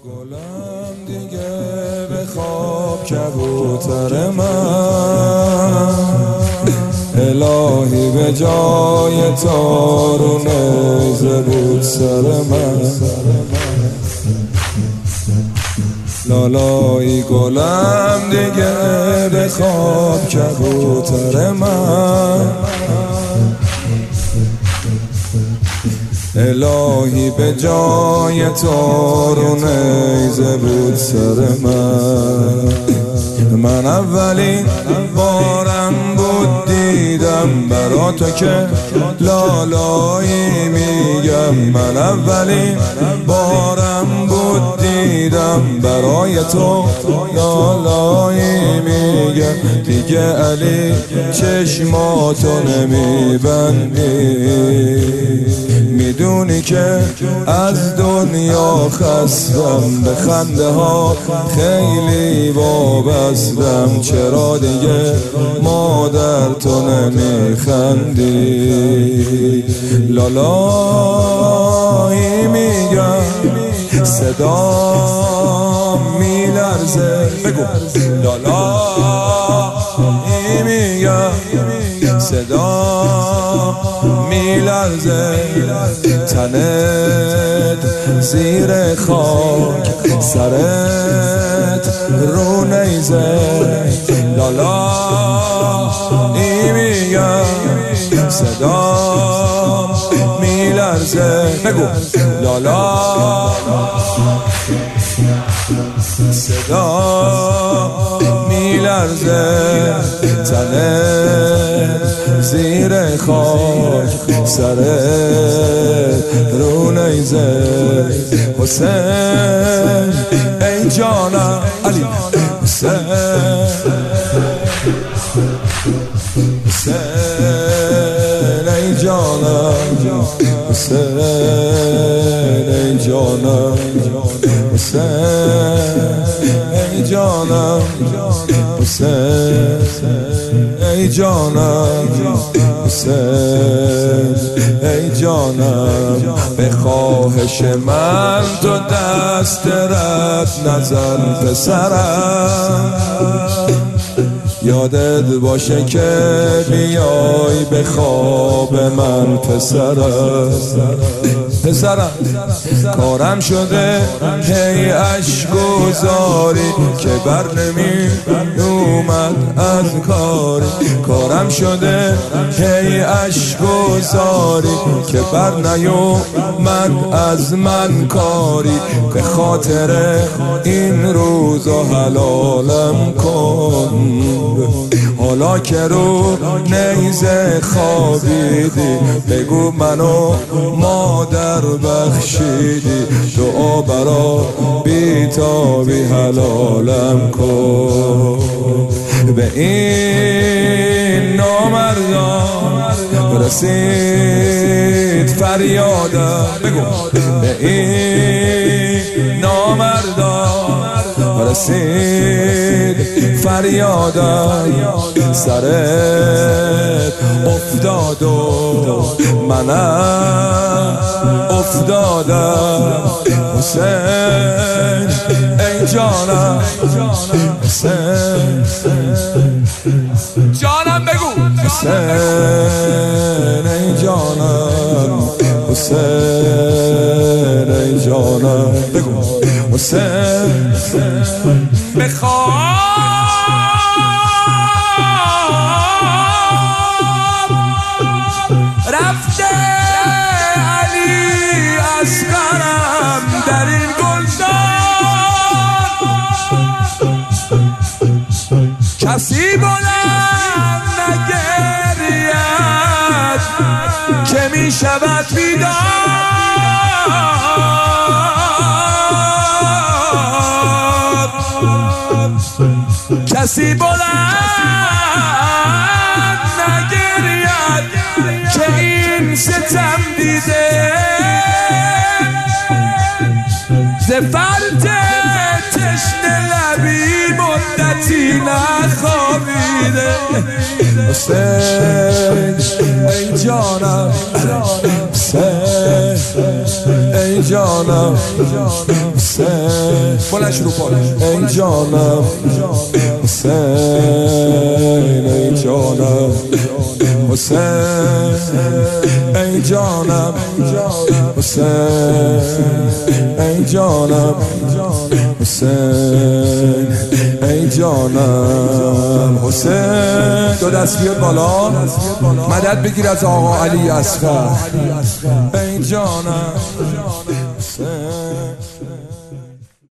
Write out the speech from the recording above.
گلم دیگه به خواب کبوتر من، الهی به جای تارو نیزه بود سر من. لالایی گلم دیگه به خواب کبوتر من، الهی به جای تارو نیزه بود سر من. من اولین بارم بود دیدم برا تو که لالایی میگم، من اولین بارم بود دیدم برای تو لالایی میگم. دیگه علی چشماتو نمیبندی، میدونی که از دنیا خستم، به خنده ها خیلی وابستم. چرا دیگه مادر تو نمیخندی؟ لالایی میگم صدا میلرزه، بگو لالایی میگم صدا میلرزه، تنت زیر خاک سرت رو نیزه. لالایی میگم صدا میلرزه، بگو لالا صدا میلرزه، تنت زیر خاک سرت رو نیزه. حسین ای جانم علی، حسین حسین ای جانم، حسین ای جانم، حسین ای جانم، حسین ای جانم، حسین ای جانم. به خواهش من تو دست رد نزن پسرم، یادت باشه که بیای به خواب من پسرم. پسرم کارم شده هی عشق گذاری که بر نمی اومد از کاری، کارم شده هی عشق گذاری که بر نیومد از من کاری. به خاطر این روزا حلالم کن، حالا که رو نیزه خوابیدی، بگو منو مادر بخشیدی. دعا برا بیتابی حلالم کن. به این نامردان رسید فریادم، بگو به این نامردان رسید فریادم. سرت افتاد و منم افتادم. حسین ای جانم، حسین جانم بگو حسین ای جانم، حسین ای جانم، بگو حسین بخواب رفته علی اصغرم در این گلدان، کسی بلند نگرید که می شود بیدار، کسی بلند نگرید که این ستم دیده، ز فرد تشنه لبی مدتی نخوابیده. حسین ای جانم، حسین ای جانم حسین بلنش رو پا ای جانم حسین ای جانم حسین ای جانم حسین ای جانم حسین ای جانم حسین دو دست بیاد بالا مدد بگیر از آقا علی اصغر ای جانم حسین